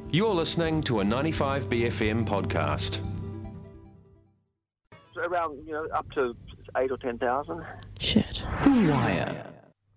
You're listening to a 95BFM podcast. Around, up to 8 or 10,000. Shit. The Wire.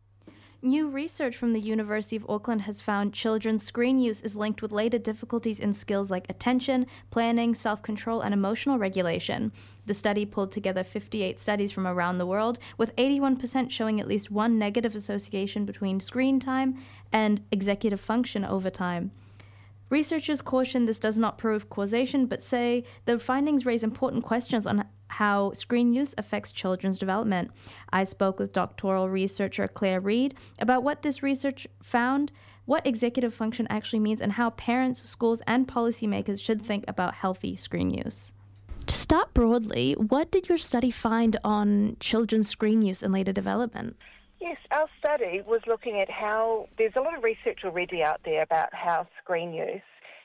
New research from the University of Auckland has found children's screen use is linked with later difficulties in skills like attention, planning, self-control, and emotional regulation. The study pulled together 58 studies from around the world, with 81% showing at least one negative association between screen time and executive function over time. Researchers caution this does not prove causation, but say the findings raise important questions on how screen use affects children's development. I spoke with doctoral researcher Claire Reid about what this research found, what executive function actually means, and how parents, schools, and policymakers should think about healthy screen use. To start broadly, what did your study find on children's screen use and later development? Yes, our study was looking at how there's a lot of research already out there about how screen use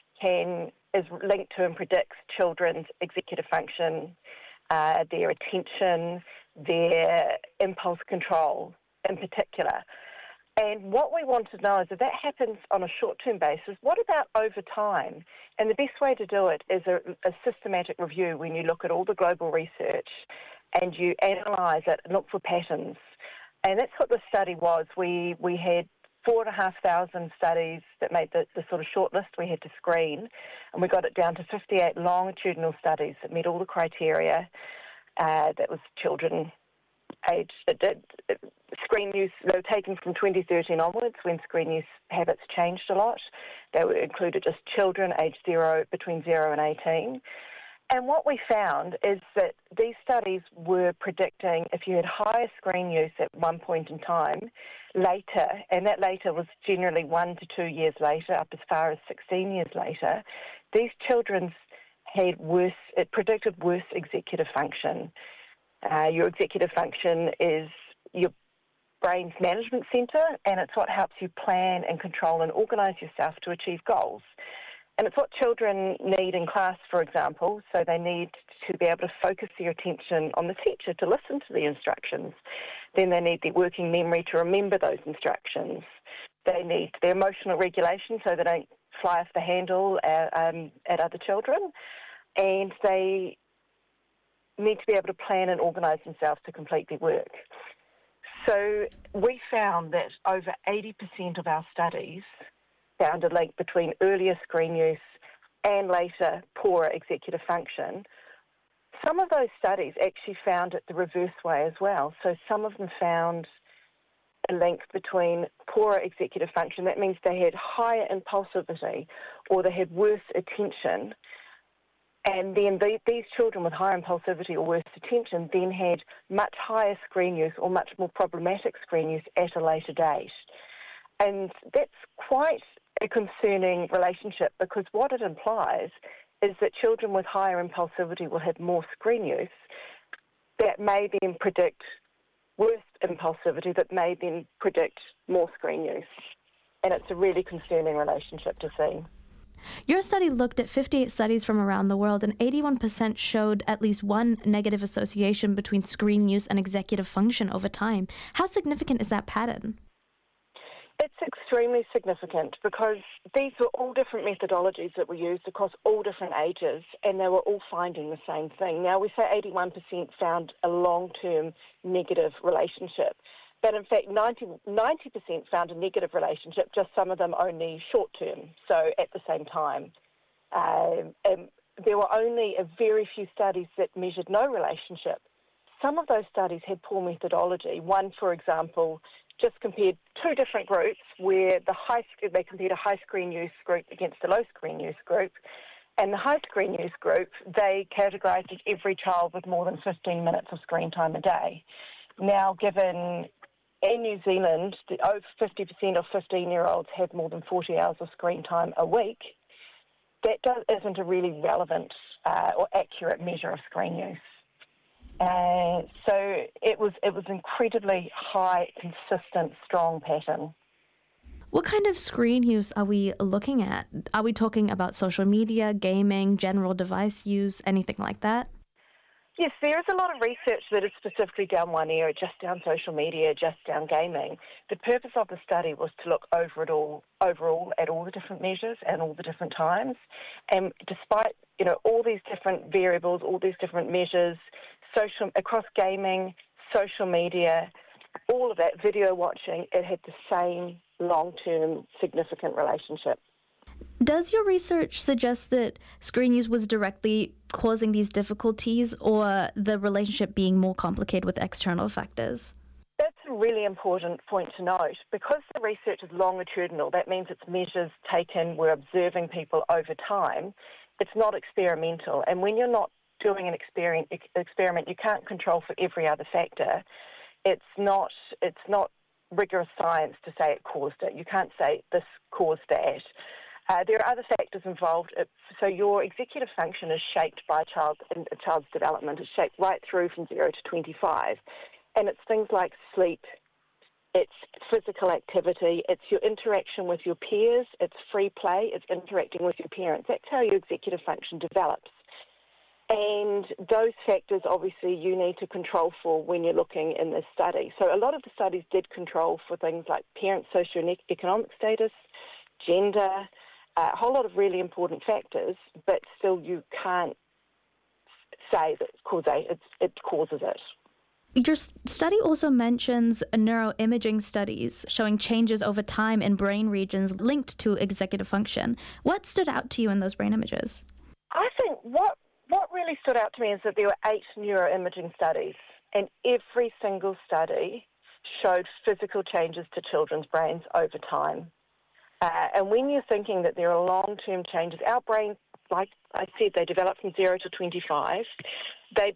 is linked to and predicts children's executive function, their attention, their impulse control in particular. And what we want to know is if that happens on a short-term basis, what about over time? And the best way to do it is a systematic review when you look at all the global research and you analyse it and look for patterns. And that's what the study was. We had 4,500 studies that made the sort of short list we had to screen, and we got it down to 58 longitudinal studies that met all the criteria. That was children aged, screen use, they were taken from 2013 onwards when screen use habits changed a lot. They included just children aged between 0 and 18. And what we found is that these studies were predicting if you had higher screen use at one point in time, later, and that later was generally 1 to 2 years later, up as far as 16 years later, these children had it predicted worse executive function. Your executive function is your brain's management centre, and it's what helps you plan and control and organise yourself to achieve goals. And it's what children need in class, for example, so they need to be able to focus their attention on the teacher, to listen to the instructions. Then they need their working memory to remember those instructions. They need their emotional regulation so they don't fly off the handle at other children. And they need to be able to plan and organise themselves to complete their work. So we found that over 80% of our studies found a link between earlier screen use and later poorer executive function. Some of those studies actually found it the reverse way as well. So some of them found a link between poorer executive function. That means they had higher impulsivity or they had worse attention. And then these children with higher impulsivity or worse attention then had much higher screen use or much more problematic screen use at a later date. And that's quite a concerning relationship, because what it implies is that children with higher impulsivity will have more screen use that may then predict worse impulsivity, that may then predict more screen use. And it's a really concerning relationship to see. Your study looked at 58 studies from around the world, and 81% showed at least one negative association between screen use and executive function over time. How significant is that pattern? It's extremely significant because these were all different methodologies that were used across all different ages, and they were all finding the same thing. Now, we say 81% found a long-term negative relationship, but in fact 90% found a negative relationship, just some of them only short-term, so at the same time. And there were only a very few studies that measured no relationship. Some of those studies had poor methodology. One, for example, just compared two different groups where they compared a high screen use group against a low screen use group. And the high screen use group, they categorised every child with more than 15 minutes of screen time a day. Now, given in New Zealand, over 50% of 15-year-olds have more than 40 hours of screen time a week, that isn't a really relevant or accurate measure of screen use. So it was incredibly high, consistent, strong pattern. What kind of screen use are we looking at? Are we talking about social media, gaming, general device use, anything like that? Yes, there is a lot of research that is specifically down one area, just down social media, just down gaming. The purpose of the study was to look overall at all the different measures and all the different times. And despite, all these different variables, all these different measures, across gaming, social media, all of that, video watching, it had the same long-term significant relationship. Does your research suggest that screen use was directly causing these difficulties, or the relationship being more complicated with external factors? That's a really important point to note. Because the research is longitudinal, that means it's measures taken, we're observing people over time. It's not experimental. And when you're not doing an experiment, you can't control for every other factor. It's not rigorous science to say it caused it. You can't say this caused that. There are other factors involved. So your executive function is shaped by a child's development. It's shaped right through from 0 to 25. And it's things like sleep, it's physical activity, it's your interaction with your peers, it's free play, it's interacting with your parents. That's how your executive function develops. And those factors, obviously, you need to control for when you're looking in this study. So a lot of the studies did control for things like parent socioeconomic status, gender, a whole lot of really important factors, but still you can't say that it causes it. Your study also mentions neuroimaging studies showing changes over time in brain regions linked to executive function. What stood out to you in those brain images? I think what really stood out to me is that there were 8 neuroimaging studies, and every single study showed physical changes to children's brains over time. And when you're thinking that there are long-term changes, our brains, like I said, they develop from 0 to 25. They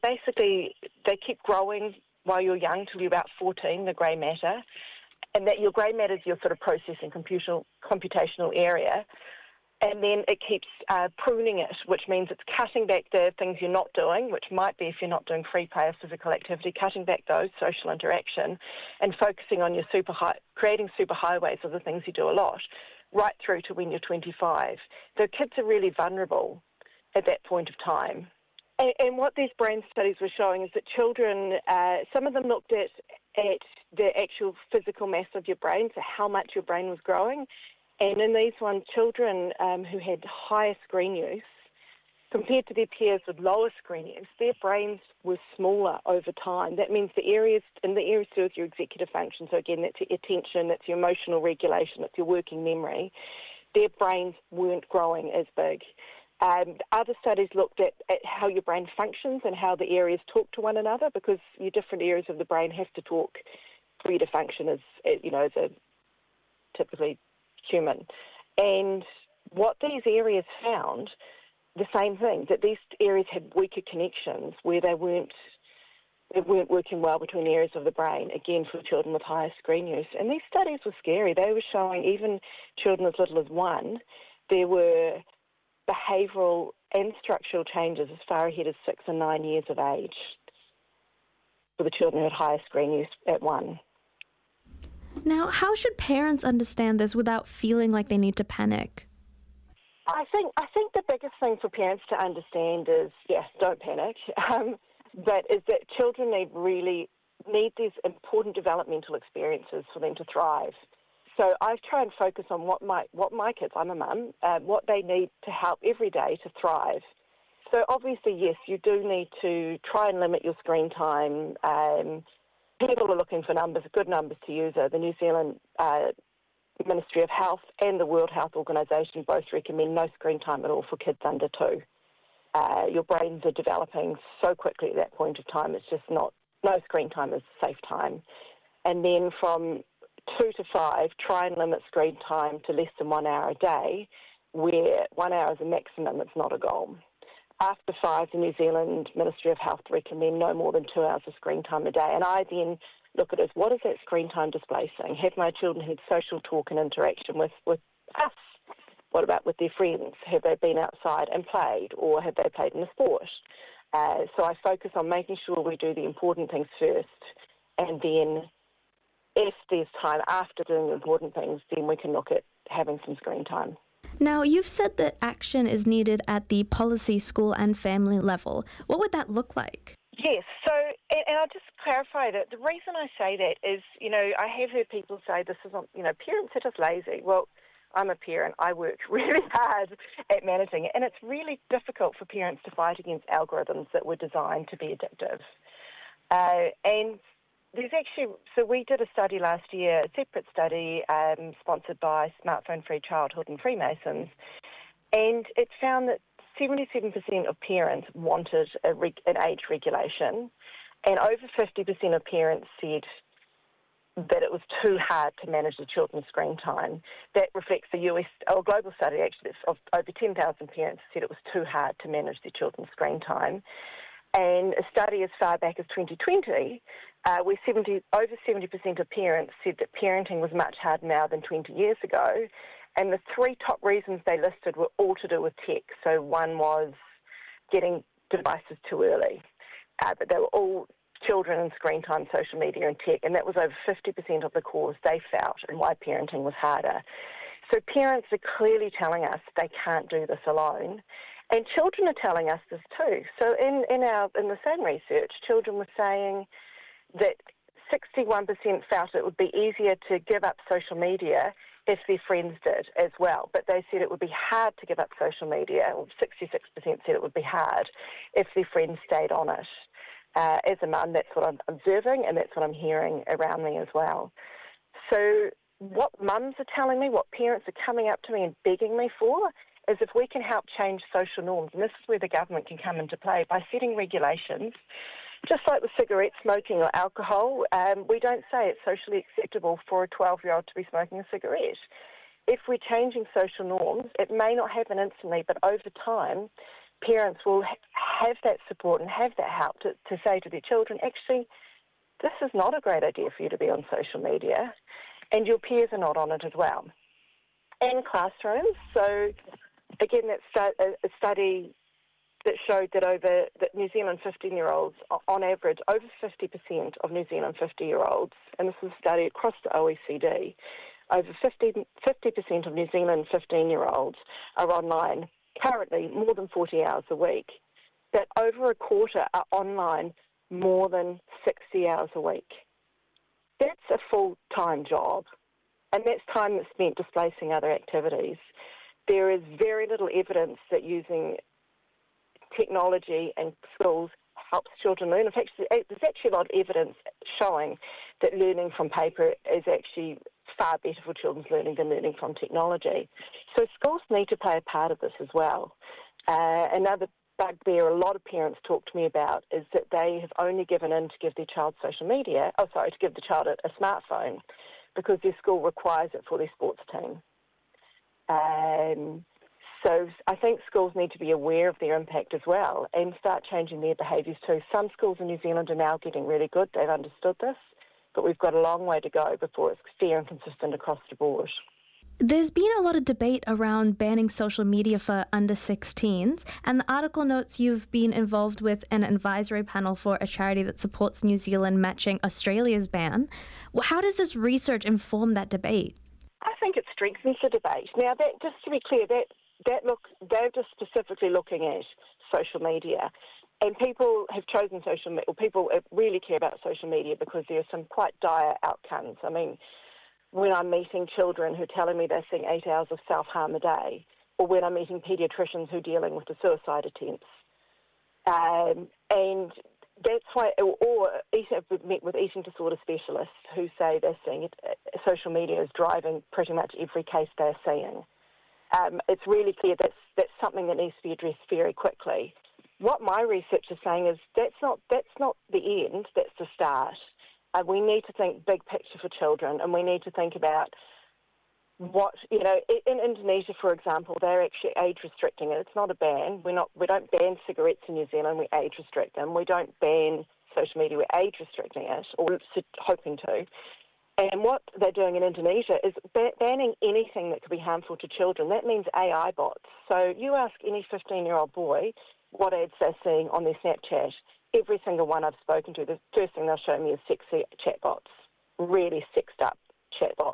keep growing while you're young till you're about 14, the grey matter. And that your grey matter is your sort of processing computational area. And then it keeps pruning it, which means it's cutting back the things you're not doing, which might be if you're not doing free play or physical activity, cutting back those, social interaction, and focusing on your creating superhighways of the things you do a lot, right through to when you're 25. The kids are really vulnerable at that point of time. And what these brain studies were showing is that children, some of them looked at the actual physical mass of your brain, so how much your brain was growing. And in these ones, children who had higher screen use, compared to their peers with lower screen use, their brains were smaller over time. That means the areas to do with your executive function, so again, that's your attention, that's your emotional regulation, it's your working memory, their brains weren't growing as big. Other studies looked at how your brain functions and how the areas talk to one another, because your different areas of the brain have to talk for you to function as a typically human. And what these areas found, the same thing, that these areas had weaker connections where they weren't working well between areas of the brain, again for children with higher screen use. And these studies were scary. They were showing even children as little as 1, there were behavioural and structural changes as far ahead as 6 and 9 years of age for the children who had higher screen use at 1. Now, how should parents understand this without feeling like they need to panic? I think the biggest thing for parents to understand is, don't panic, but is that children need these important developmental experiences for them to thrive. So I try and focus on what my kids, I'm a mum, what they need to help every day to thrive. So obviously, yes, you do need to try and limit your screen time. People are looking for good numbers to use. The New Zealand Ministry of Health and the World Health Organisation both recommend no screen time at all for kids under 2. Your brains are developing so quickly at that point of time. It's just no screen time is safe time. And then from 2 to 5, try and limit screen time to less than 1 hour a day, where 1 hour is a maximum, it's not a goal. After 5, the New Zealand Ministry of Health recommend no more than 2 hours of screen time a day. And I then look at it as, what is that screen time displacing? Have my children had social talk and interaction with us? What about with their friends? Have they been outside and played, or have they played in a sport? So I focus on making sure we do the important things first, and then if there's time after doing the important things, then we can look at having some screen time. Now, you've said that action is needed at the policy, school and family level. What would that look like? Yes, so, and I'll just clarify that the reason I say that is, I have heard people say this is, parents are just lazy. Well, I'm a parent. I work really hard at managing it, and it's really difficult for parents to fight against algorithms that were designed to be addictive. And there's actually, so we did a study last year, a separate study sponsored by Smartphone Free Childhood and Freemasons, and it found that 77% of parents wanted an age regulation, and over 50% of parents said that it was too hard to manage the children's screen time. That reflects the US, or global study actually, of over 10,000 parents said it was too hard to manage their children's screen time. And a study as far back as 2020, where over 70% of parents said that parenting was much harder now than 20 years ago. And the three top reasons they listed were all to do with tech. So one was getting devices too early, but they were all children and screen time, social media and tech, and that was over 50% of the cause they felt and why parenting was harder. So parents are clearly telling us they can't do this alone, and children are telling us this too. So in the same research, children were saying that 61% felt it would be easier to give up social media if their friends did as well. But they said it would be hard to give up social media, or 66% said it would be hard if their friends stayed on it. As a mum, that's what I'm observing, and that's what I'm hearing around me as well. So what mums are telling me, what parents are coming up to me and begging me for, is if we can help change social norms, and this is where the government can come into play, by setting regulations. Just like with cigarette smoking or alcohol, we don't say it's socially acceptable for a 12-year-old to be smoking a cigarette. If we're changing social norms, it may not happen instantly, but over time, parents will have that support and have that help to say to their children, actually, this is not a great idea for you to be on social media, and your peers are not on it as well. And classrooms, so again, that's a study that showed that New Zealand 15-year-olds, on average, over 50% of New Zealand 50-year-olds, and this is a study across the OECD, over 50% of New Zealand 15-year-olds are online currently more than 40 hours a week, that over a quarter are online more than 60 hours a week. That's a full-time job, and that's time that's spent displacing other activities. There is very little evidence that using technology in schools helps children learn. In fact, there's actually a lot of evidence showing that learning from paper is actually far better for children's learning than learning from technology. So schools need to play a part of this as well. Another bugbear a lot of parents talk to me about is that they have only given in to give their child to give the child a smartphone because their school requires it for their sports team. So I think schools need to be aware of their impact as well and start changing their behaviours too. Some schools in New Zealand are now getting really good. They've understood this, but we've got a long way to go before it's fair and consistent across the board. There's been a lot of debate around banning social media for under 16s, and the article notes you've been involved with an advisory panel for a charity that supports New Zealand matching Australia's ban. How does this research inform that debate? I think it strengthens the debate. Now, just to be clear, they're just specifically looking at social media. And people have chosen social media, or people really care about social media because there are some quite dire outcomes. I mean, when I'm meeting children who are telling me they're seeing 8 hours of self-harm a day, or when I'm meeting paediatricians who are dealing with the suicide attempts. And that's why, or I've met with eating disorder specialists who say they're seeing social media is driving pretty much every case they're seeing. It's really clear that's something that needs to be addressed very quickly. What my research is saying is that's not the end, that's the start. We need to think big picture for children, and we need to think about what, in Indonesia, for example, they're actually age restricting it. It's not a ban. We don't ban cigarettes in New Zealand, we age restrict them. We don't ban social media, we're age restricting it, or hoping to. And what they're doing in Indonesia is banning anything that could be harmful to children. That means AI bots. So you ask any 15-year-old boy what ads they're seeing on their Snapchat, every single one I've spoken to, the first thing they'll show me is sexy chatbots, really sexed up chatbots.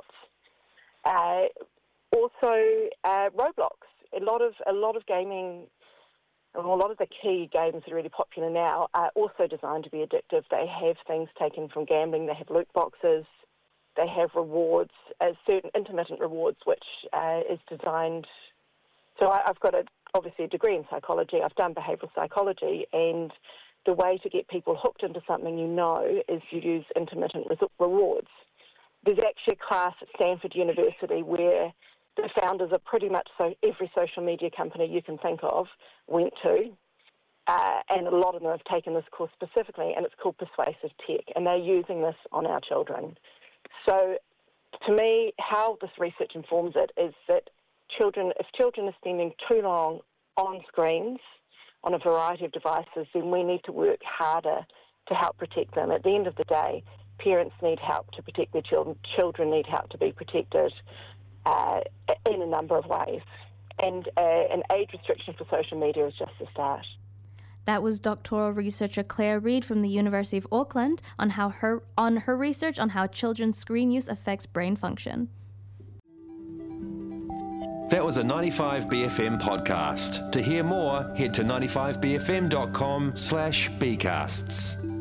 Also, Roblox. A lot of gaming And a lot of the key games that are really popular now are also designed to be addictive. They have things taken from gambling. They have loot boxes. They have rewards, certain intermittent rewards, which is designed. So I've got obviously a degree in psychology. I've done behavioural psychology, and the way to get people hooked into something is you use intermittent rewards. There's actually a class at Stanford University where the founders of pretty much every social media company you can think of went to, and a lot of them have taken this course specifically, and it's called Persuasive Tech, and they're using this on our children. So to me, how this research informs it is that if children are spending too long on screens, on a variety of devices, then we need to work harder to help protect them. At the end of the day, parents need help to protect their children. Children need help to be protected in a number of ways. And an age restriction for social media is just the start. That was doctoral researcher Claire Reid from the University of Auckland on her research on how children's screen use affects brain function. That was a 95BFM podcast. To hear more, head to 95bfm.com/bcasts.